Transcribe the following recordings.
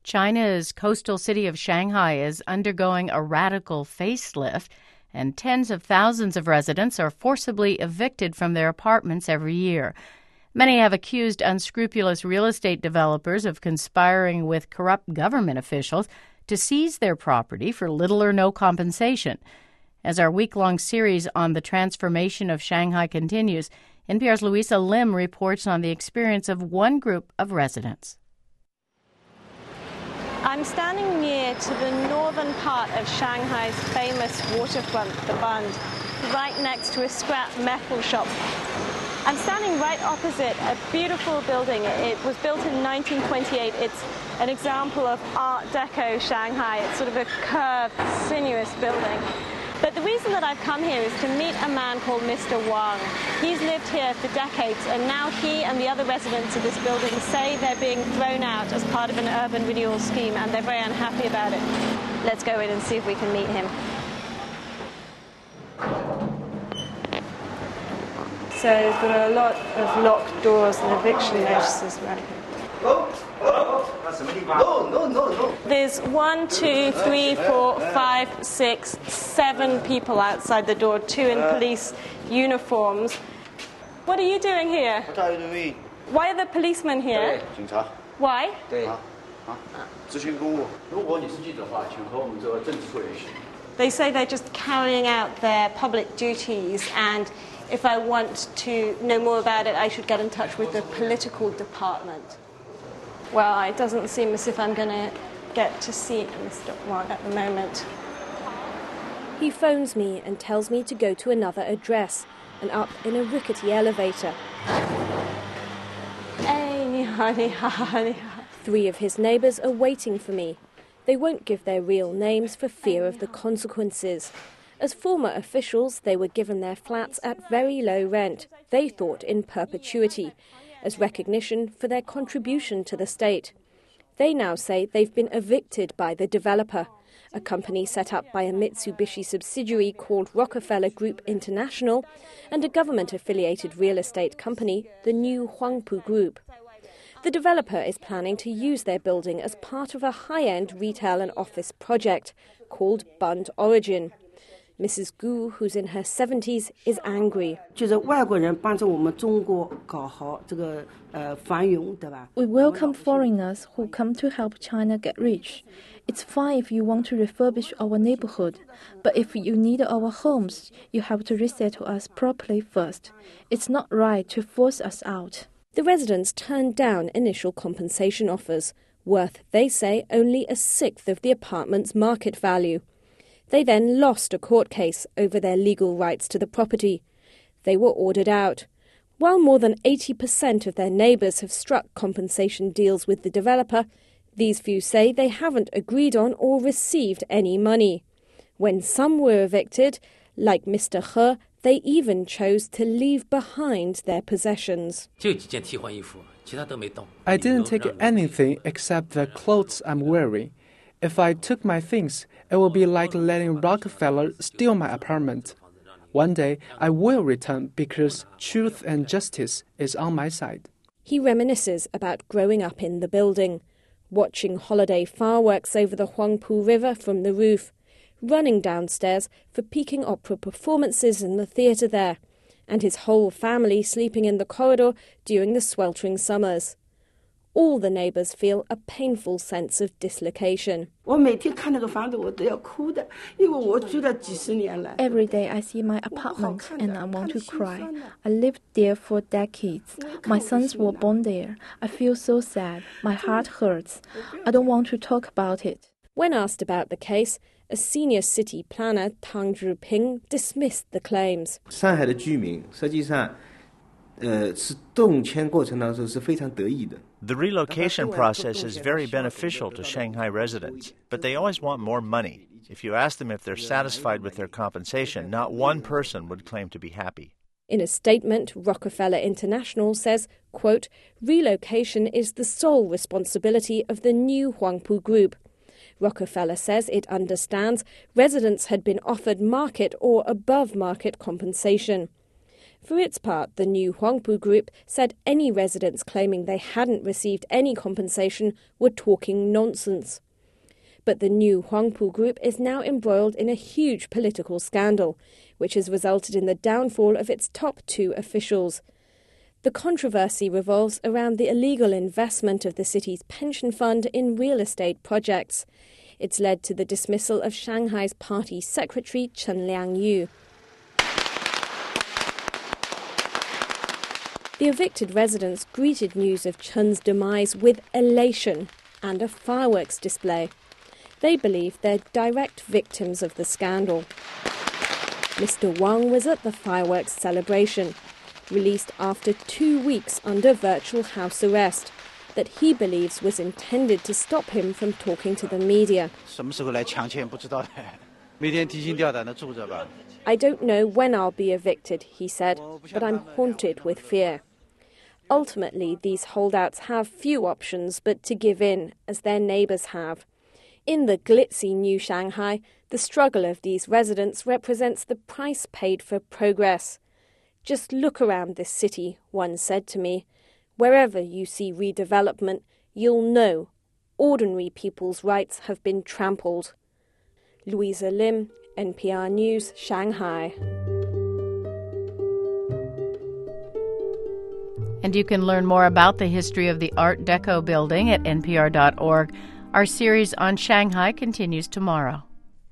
China's coastal city of Shanghai is undergoing a radical facelift, and tens of thousands of residents are forcibly evicted from their apartments every year. Many have accused unscrupulous real estate developers of conspiring with corrupt government officials to seize their property for little or no compensation. As our week-long series on the transformation of Shanghai continues, NPR's Louisa Lim reports on the experience of one group of residents. I'm standing near to the northern part of Shanghai's famous waterfront, the Bund, right next to a scrap metal shop. I'm standing right opposite a beautiful building. It was built in 1928. It's an example of Art Deco Shanghai. It's sort of a curved, sinuous building. But the reason that I've come here is to meet a man called Mr. Wang. He's lived here for decades, and now he and the other residents of this building say they're being thrown out as part of an urban renewal scheme, and they're very unhappy about it. Let's go in and see if we can meet him. So there are a lot of locked doors and eviction notices right here. No. There's 1, 2, 3, 4, 5, 6, 7 people outside the door, 2 in police uniforms. What are you doing here? Why are the policemen here? Why? They say they're just carrying out their public duties, and if I want to know more about it, I should get in touch with the political department. Well, it doesn't seem as if I'm going to get to see Mr. Wang at the moment. He phones me and tells me to go to another address and up in a rickety elevator. Hey, honey. 3 of his neighbours are waiting for me. They won't give their real names for fear of the consequences. As former officials, they were given their flats at very low rent, they thought in perpetuity, as recognition for their contribution to the state. They now say they've been evicted by the developer, a company set up by a Mitsubishi subsidiary called Rockefeller Group International, and a government-affiliated real estate company, the New Huangpu Group. The developer is planning to use their building as part of a high-end retail and office project called Bund Origin. Mrs. Gu, who's in her 70s, is angry. We welcome foreigners who come to help China get rich. It's fine if you want to refurbish our neighborhood, but if you need our homes, you have to resettle us properly first. It's not right to force us out. The residents turned down initial compensation offers, worth, they say, only 1/6 of the apartment's market value. They then lost a court case over their legal rights to the property. They were ordered out. While more than 80% of their neighbours have struck compensation deals with the developer, these few say they haven't agreed on or received any money. When some were evicted, like Mr. He, they even chose to leave behind their possessions. I didn't take anything except the clothes I'm wearing. If I took my things, it would be like letting Rockefeller steal my apartment. One day, I will return because truth and justice is on my side. He reminisces about growing up in the building, watching holiday fireworks over the Huangpu River from the roof, running downstairs for Peking opera performances in the theatre there, and his whole family sleeping in the corridor during the sweltering summers. All the neighbours feel a painful sense of dislocation. Every day I see my apartment and I want to cry. I lived there for decades. My sons were born there. I feel so sad. My heart hurts. I don't want to talk about it. When asked about the case, a senior city planner, Tang Zhiping, dismissed the claims. 上海的居民实际上是动迁过程当中是非常得益的。 The relocation process is very beneficial to Shanghai residents, but they always want more money. If you ask them if they're satisfied with their compensation, not one person would claim to be happy. In a statement, Rockefeller International says, quote, relocation is the sole responsibility of the New Huangpu Group. Rockefeller says it understands residents had been offered market or above-market compensation. For its part, the new Huangpu Group said any residents claiming they hadn't received any compensation were talking nonsense. But the new Huangpu Group is now embroiled in a huge political scandal, which has resulted in the downfall of its top 2 officials. The controversy revolves around the illegal investment of the city's pension fund in real estate projects. It's led to the dismissal of Shanghai's party secretary Chen Liangyu. The evicted residents greeted news of Chen's demise with elation and a fireworks display. They believe they're direct victims of the scandal. Mr. Wang was at the fireworks celebration, released after 2 weeks under virtual house arrest, that he believes was intended to stop him from talking to the media. I don't know when I'll be evicted, he said, but I'm haunted with fear. Ultimately, these holdouts have few options but to give in, as their neighbours have. In the glitzy new Shanghai, the struggle of these residents represents the price paid for progress. Just look around this city, one said to me. Wherever you see redevelopment, you'll know ordinary people's rights have been trampled. Louisa Lim, NPR News, Shanghai. And you can learn more about the history of the Art Deco building at npr.org. Our series on Shanghai continues tomorrow.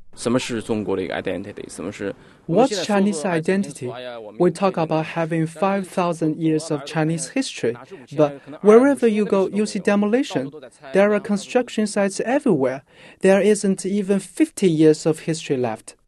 What's Chinese identity? We talk about having 5,000 years of Chinese history, but wherever you go, you see demolition. There are construction sites everywhere. There isn't even 50 years of history left.